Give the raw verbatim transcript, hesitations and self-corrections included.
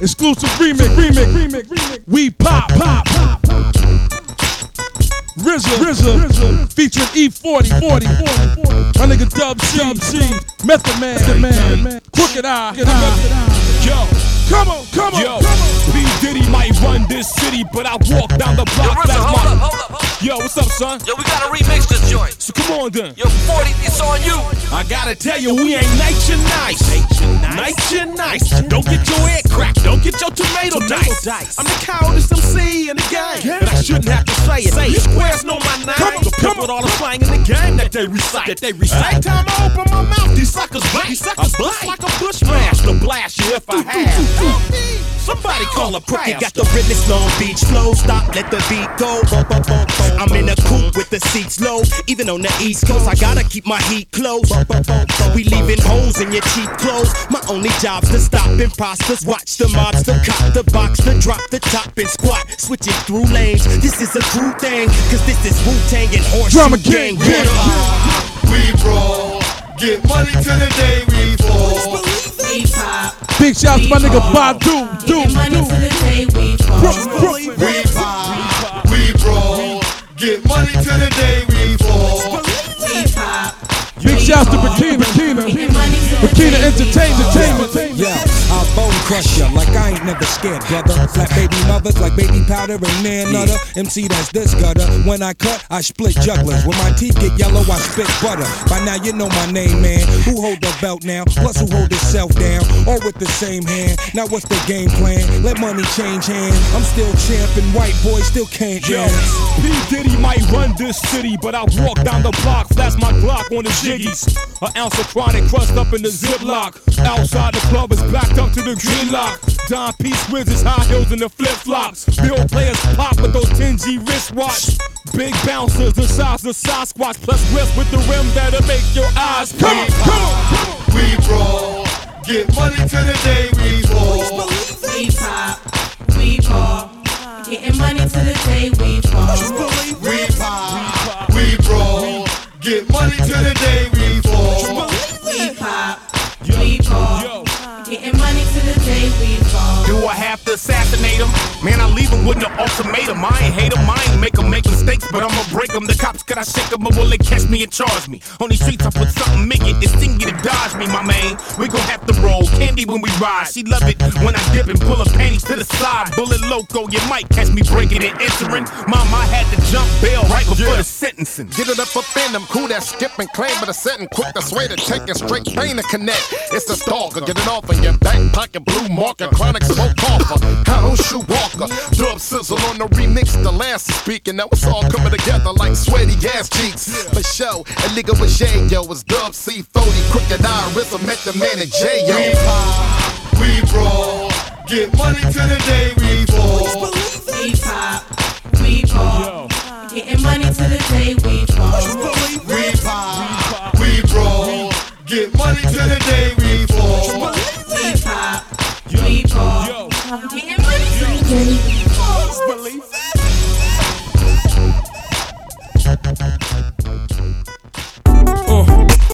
Exclusive remix, remix, remix, remix. We pop, pop, pop, pop. R Z A, R Z A, featuring E forty, forty, forty, forty. My nigga Dub C, Dub C, Method Man, Method Man, Crooked Eye, yo, come on, come on, yo. come on. B Diddy might run this city, but I walk down the block. Yo, R Z A, hold up, hold up, hold up. Yo, what's up, son? Yo, we gotta remix this joint. So come on then. Yo, forty, it's on you. I gotta tell you, we ain't nice and nice. Nice and nice. Don't get your head cracked. Don't get your tomato dice. I'm the coldest M C in the game, and I shouldn't have to say it. You squares know my name. Come on, come with all the slang in the game that they recite. That they recite. Every time I open my mouth, these suckers bite. These suckers bite like a bushmaster. Blast you if I have. Somebody call a Crooked got the realest Long Beach flow. Stop, let the beat go. I'm in a coupe with the seats low. Even on the East Coast, I gotta keep my heat close. We leaving holes in your cheap clothes. My only job's to stop imposters. Watch the mobster cop the box, to drop the top and squat. Switching through lanes. This is a true thing, cause this is Wu-Tang and Horseshoe Gang. We roll, get money to the day we fall. We pop. Big shouts to my nigga Badu, do, Get money do. to the day we fall. We pop, we roll, get money to the day we fall. We pop. Big shouts to Bikina, Bikina, Bikina Entertainment. Yeah, I'll bone crush ya like I ain't never scared, brother. Flat baby mothers like baby powder and man nutter. M C that's this gutter. When I cut, I split jugglers. When my teeth get yellow, I spit butter. By now you know my name, man. Who hold the belt now? Plus who hold himself down? All with the same hand. Now what's the game plan? Let money change hands. I'm still champion, white boy still can't Yo, dance. P Diddy might run this city, but I walk down the block, flash my Glock on the jiggies. An ounce of chronic crushed up in the ziplock. Outside the club is backed up to the green lock. Don Peace Wizards, high heels and the flip flops. Bill players pop with those ten G wristwatch. Big bouncers the size of Sasquatch, plus whips with the rim that'll make your eyes Come on, come on, come on. We roll, get money to the day we fall. We pop. We fall. Getting money to the day we fall. We pop, we roll, get money to the day we fall. We pop. We fall. Getting money to the day we fall. Do I have to assassinate him? Man, I leave him with no ultimatum. I ain't hate him, I ain't make him make mistakes, but I'ma break him. The cops could I shake him, or will they catch me and charge me? On these streets, I put something make it. It's stingy to dodge me, my man. We gon' have to roll candy when we ride. She love it when I dip and pull her panties to the side. Bullet loco, you might catch me breaking and entering. Mama, I had to jump bail right before the sentencing. Get it up up in them, cool that skip and claim, but a setting quick, that's way to take it straight pain to connect. It's the stalker, get it off in your back pocket, blue marker, chronic smoke offer. I don't shoot walker, dub sizzle on the remix, the last speaking. Now it's all coming together like sweaty ass cheeks. For show, a nigga with J, yo, it's Dub C forty, Crooked Eye, R Z A, met the man in J, yo. We pop, we roll, get money to the day we fall.